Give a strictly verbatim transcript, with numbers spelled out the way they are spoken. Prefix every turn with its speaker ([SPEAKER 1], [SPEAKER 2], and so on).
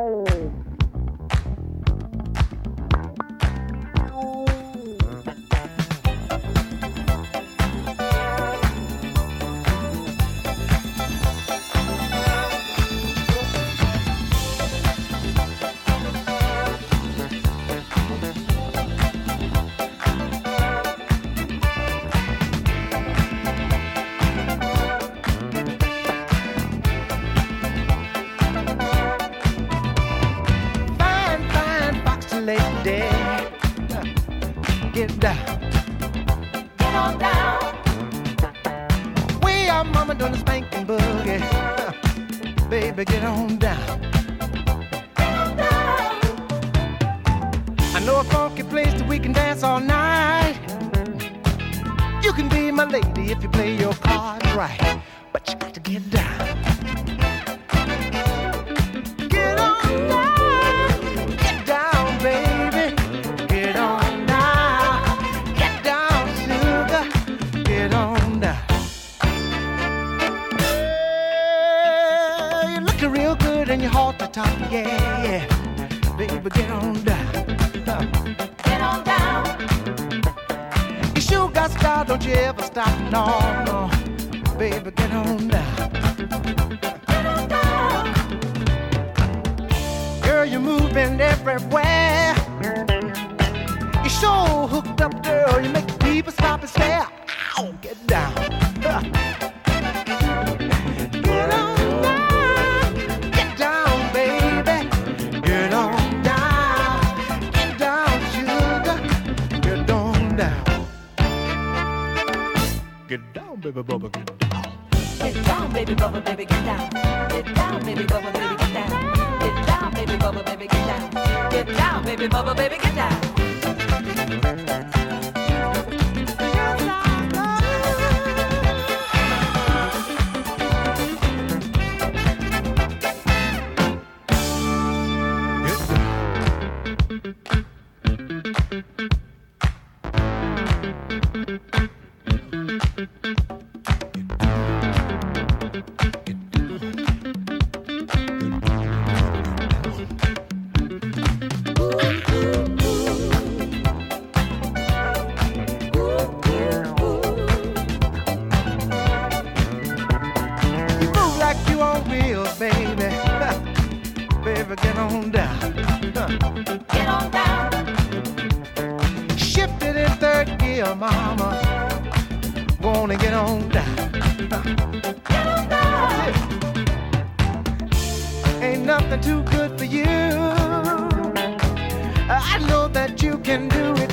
[SPEAKER 1] Get down, get on down. We are mama doing the spanking boogie. Baby, get on down, get on down. I know a funky place that we can dance all night. You can be my lady if you play your cards right, but you got to get down. Get on down, get down, baby. Get on down, get down, sugar. Get on down. Hey, you're looking real good and you're hot to top, yeah, yeah. Baby, get on down. Get on down. You sure got style, don't you ever stop, no, no. Baby, get on down. Get on down. Girl, you're moving everywhere. You're sure hooked up, girl. You make people stop and stare. Ow, get down. Get on down. Get down, baby. Get on down. Get down, sugar. Get on down. Get down, baby bubba, get down.
[SPEAKER 2] Get down, baby bubba, baby, get down. Get down, baby bubba, baby, get down. Get down, baby bubba, baby, get down. Get down, baby bubba, baby, get down.
[SPEAKER 1] Baby, get on down.
[SPEAKER 2] Get on down.
[SPEAKER 1] Shift it in third gear, mama. Wanna get on down.
[SPEAKER 2] Get on down.
[SPEAKER 1] Ain't nothing too good for you. I know that you can do